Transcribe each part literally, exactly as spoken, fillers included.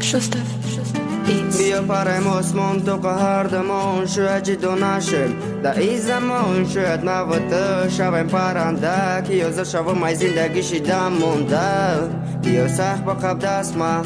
شستف بیا پرم آسمان تو قهردمان شاید جدو نشم در این زمان شاید نوته شویم پرنده که یازه شوم ای زندگی شیدم مونده بیا سخت با قب دست ما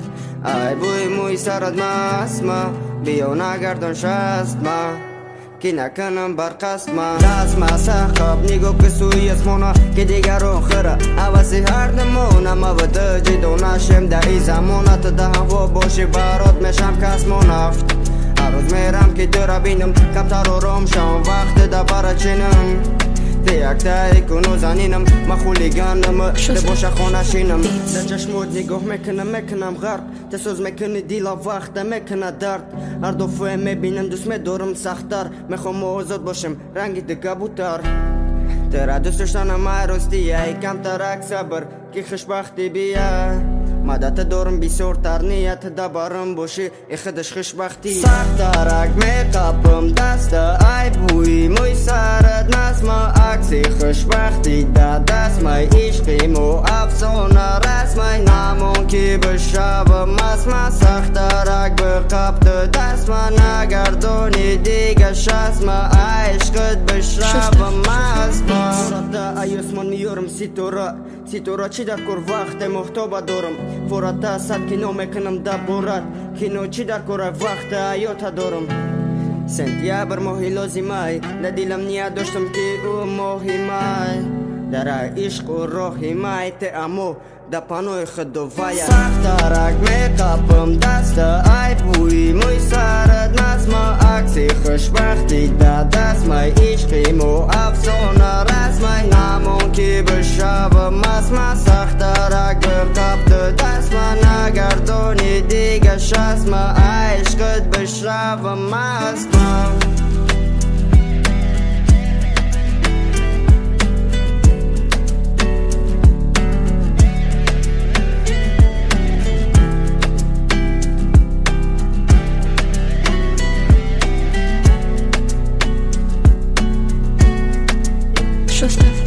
ای بوی موی سرد مست ما بیا نگردن شست ما که نکنم برقصد ما دست ما سخب نیگو که سوی اسمونا که دیگر آخره عوضی هر نمونم اوده جدو نشم در این زمانت ده هوا باشی برات میشم کس منفت هر روز میرم که تو را بینم کمتر آرام شم وقت ده برا چینم تیک تیک و نوزنینم ما خولیگانم ده باشه خانه شینم در چشمود نگاه میکنم میکنم غرق تسوز میکنی دیلا وقت میکنه درد هر دفعه میبینم دوست میدارم سختر میخوام آزاد باشم رنگی ده کبوتر ترا دوست داشتنم ای راستی ای کمتر اک صبر که خوشبختی بیا مدت دارم بسیارتر نیت دبرم باشی ای خودش خوشبختی سخترک میقبم دست ای بوی موی سرد نسما عکسی خوشبختی در دست می عشقی مو افسانه رسمی نمون که بشوم اسم سخترک بقبت دست من نگردانی دیگه شسم عشقت بشوم اسم فرات ای اسمان میارم ستاره ستاره چی در کور وقت محتوب دارم فرات صد کینو میکنم در بورت کینو چی در کور وقت حیات دارم سنتیابر ماهی لازمه ندیلم نیا داشتم که او مهمه در عشق و راهی مای تامو در پانوی خود و ویا سخترک میقبم دست ای بوی موی سرد نسما عکسی خوشبختی در دست می عشقی مو افسانه رسمی نمون که بشوم اسم سخترک بقبت دست من نگردانی دیگه شسم عشقت بشوم اسم شستف